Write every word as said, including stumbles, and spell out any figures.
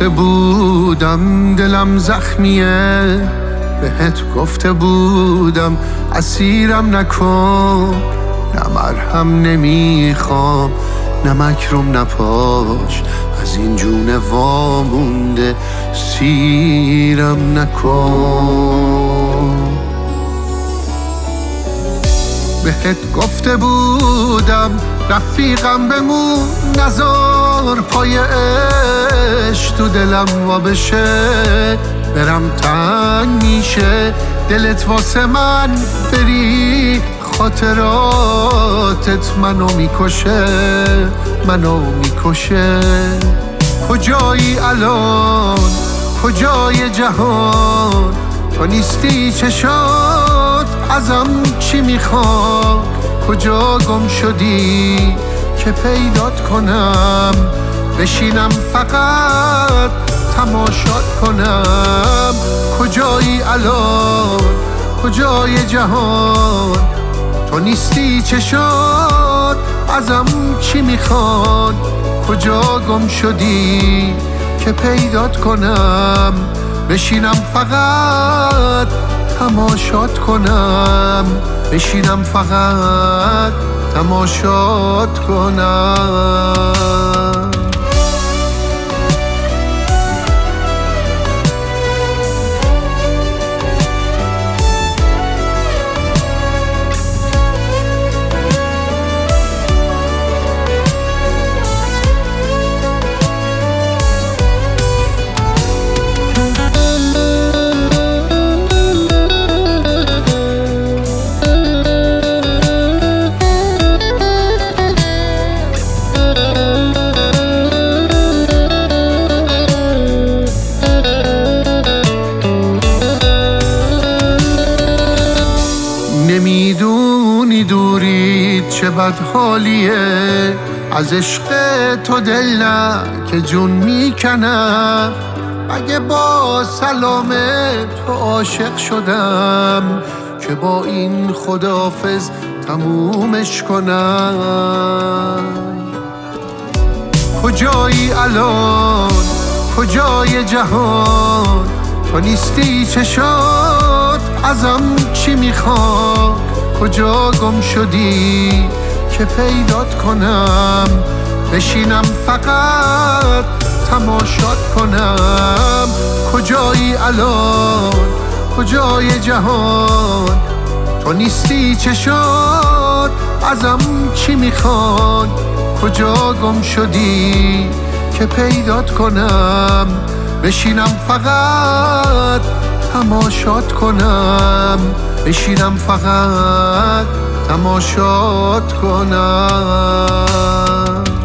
گفته بودم دلم زخمیه، بهت گفته بودم اسیرم نکن. نه مرهم نمیخوام نه مکرم نه پاش، از این جون وامونده سیرم نکن. بهت گفته بودم رفیقم بمون، نزار پای عشق تو دلم وا بشه. برم تنگ میشه دلت واسه من بری، خاطراتت منو میکشه منو میکشه. کجایی الان کجای جهان، تو نیستی چشات ازم چی میخواد؟ کجا گم شدی که پیدات کنم، بشینم فقط تماشات کنم. کجایی الان کجای جهان، تو نیستی چشات ازم چی میخواد؟ کجا گم شدی که پیدات کنم، بشینم فقط تماشات کنم، بشینم فقط تماشات کنم. نمیدونی دوری چه بد حالیه، از عشق تو دل نه که جون میکنم. اگه با سلام تو عاشق شدم، که با این خداحافظ تمومش کنم. کجایی الان کجای جهان، تو نیستی چشات ازم چی میخواد؟ کجا گم شدی که پیدات کنم، بشینم فقط تماشات کنم. کجایی الان کجای جهان، تو نیستی چشات ازم چی میخواد؟ کجا گم شدی که پیدات کنم، بشینم فقط تماشات کنم، بشینم فقط تماشات کنم.